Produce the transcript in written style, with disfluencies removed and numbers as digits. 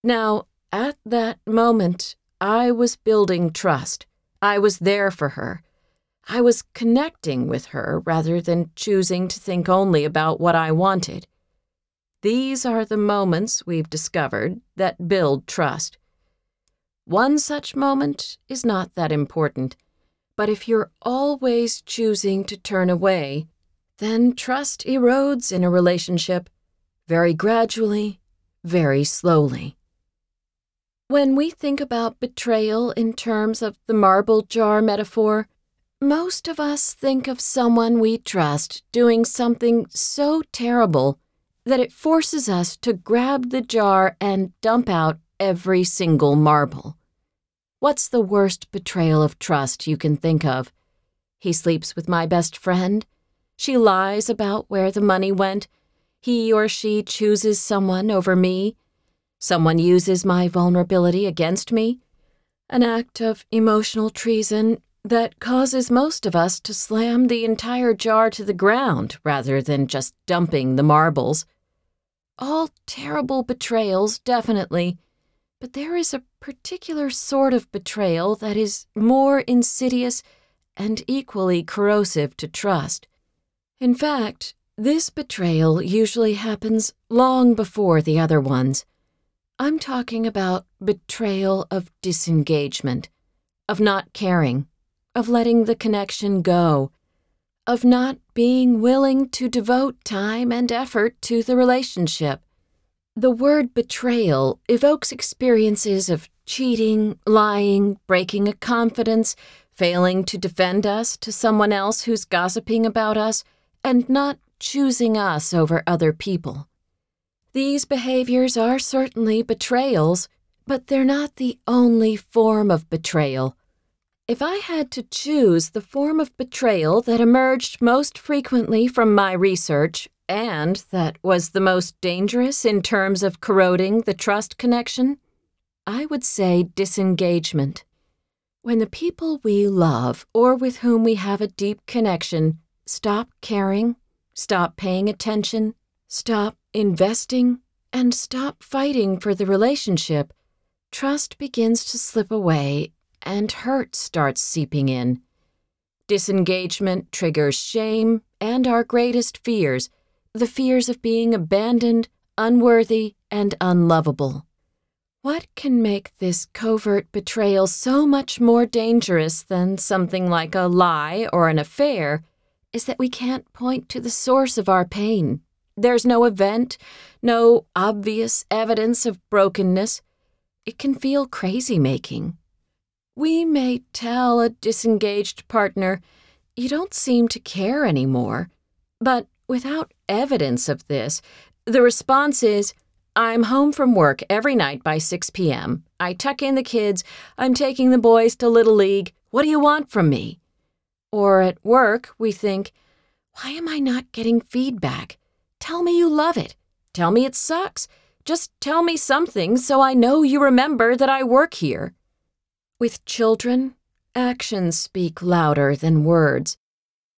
Now, at that moment, I was building trust. I was there for her. I was connecting with her rather than choosing to think only about what I wanted. These are the moments we've discovered that build trust. One such moment is not that important, but if you're always choosing to turn away, then trust erodes in a relationship, very gradually, very slowly. When we think about betrayal in terms of the marble jar metaphor, most of us think of someone we trust doing something so terrible that it forces us to grab the jar and dump out every single marble. What's the worst betrayal of trust you can think of? He sleeps with my best friend. She lies about where the money went. He or she chooses someone over me. Someone uses my vulnerability against me. An act of emotional treason that causes most of us to slam the entire jar to the ground rather than just dumping the marbles. All terrible betrayals, definitely, but there is a particular sort of betrayal that is more insidious and equally corrosive to trust. In fact, this betrayal usually happens long before the other ones. I'm talking about betrayal of disengagement, of not caring, of letting the connection go, of not being willing to devote time and effort to the relationship. The word betrayal evokes experiences of cheating, lying, breaking a confidence, failing to defend us to someone else who's gossiping about us, and not choosing us over other people. These behaviors are certainly betrayals, but they're not the only form of betrayal. If I had to choose the form of betrayal that emerged most frequently from my research, and that was the most dangerous in terms of corroding the trust connection, I would say disengagement. When the people we love or with whom we have a deep connection stop caring, stop paying attention, stop investing, and stop fighting for the relationship, trust begins to slip away and hurt starts seeping in. Disengagement triggers shame and our greatest fears, the fears of being abandoned, unworthy, and unlovable. What can make this covert betrayal so much more dangerous than something like a lie or an affair is that we can't point to the source of our pain. There's no event, no obvious evidence of brokenness. It can feel crazy-making. We may tell a disengaged partner, "You don't seem to care anymore," but without evidence of this, the response is, "I'm home from work every night by 6 p.m. I tuck in the kids. I'm taking the boys to Little League. What do you want from me?" Or at work, we think, "Why am I not getting feedback? Tell me you love it. Tell me it sucks. Just tell me something so I know you remember that I work here." With children, actions speak louder than words.